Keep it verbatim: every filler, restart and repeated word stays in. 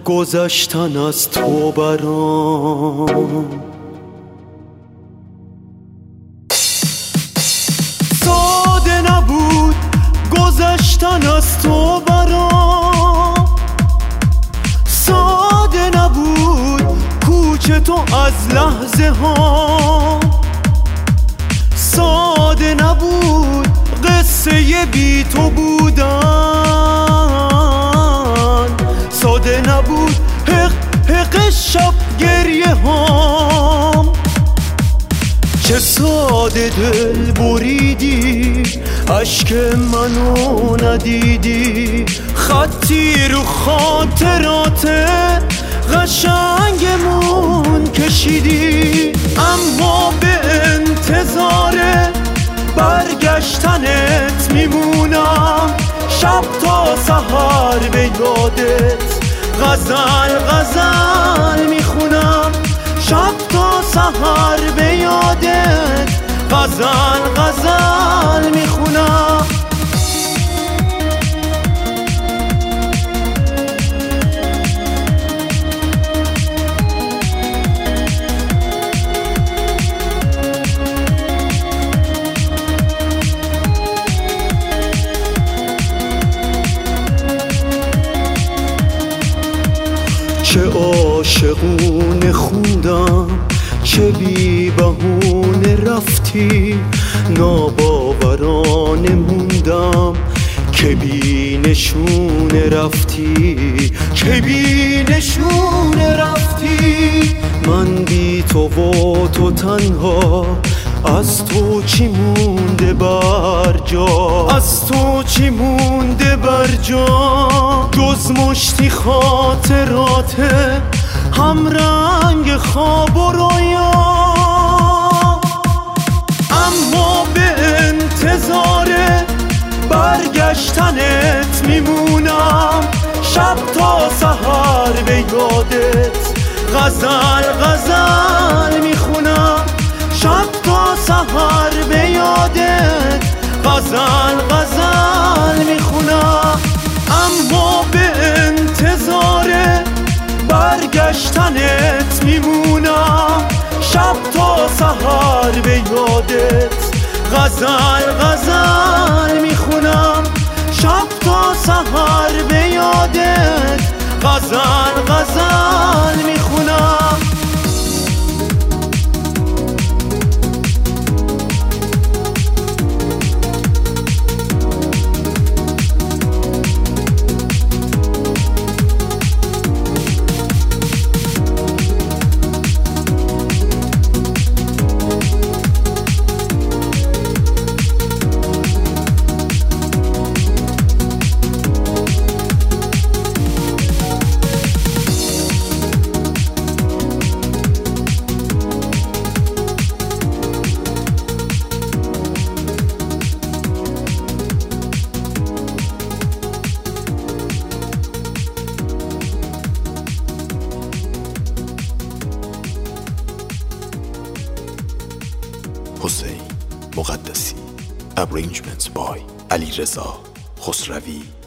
گذشتن از تو برام. ساده نبود گذشتن از تو برام، ساده نبود کوچه تو از لحظه ها، ساده نبود قصه بی تو بودن، ساده نبود حق حق شب گریه هام. چه ساده دل بریدی اشک منو ندیدی، خطی رو خاطرات قشنگمون کشیدی، اما به انتظار برگشتنت میمونم، شب تا سحر به یادت غزل غزل میخونم، شب تا سحر به یادت غزل غزل میخونم. چه عاشقونه خوندم، چه بی بهونه رفتی، ناباورانه موندم که بی نشونه رفتی، که بی نشونه رفتی. من بی تو و تو تنها، از تو چی مونده بر جا، از تو چی مونده بر جا، جز مشتی خاطرات هم رنگ خواب و رویا. اما به انتظار برگشتنت میمونم، شب تا سحر به یادت غزل غزل میخونم، شب تا سحر به یادت غزل غزل میخونم. اما به انتظار برگشتنت میمونم، شب تا سحر به یادت غزل غزل میخونم، شب تا سحر به یادت غزل غزل میخونم. حسین مقدسی. Arrangements by علیرضا خسروی.